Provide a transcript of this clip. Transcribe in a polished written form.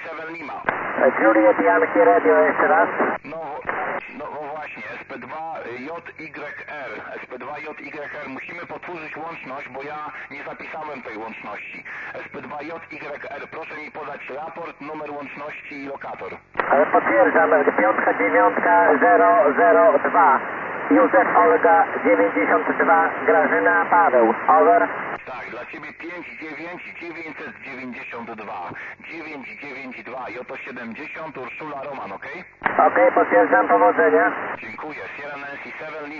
7 Lima. Juliet Yankee Radio jeszcze raz. No właśnie, SP2 JYR. SP2 JYR. Musimy powtórzyć łączność, bo ja nie zapisałem tej łączności. SP2 JYR. Proszę mi podać raport, numer łączności i lokator. Potwierdzam, 59002. Józef Olga 92, Grażyna Paweł. Over. Tak, dla Ciebie 59992. 992 J70 Urszula Roman, ok? Okej, potwierdzam, powodzenia. Dziękuję. Sierra Nancy 7 Lima.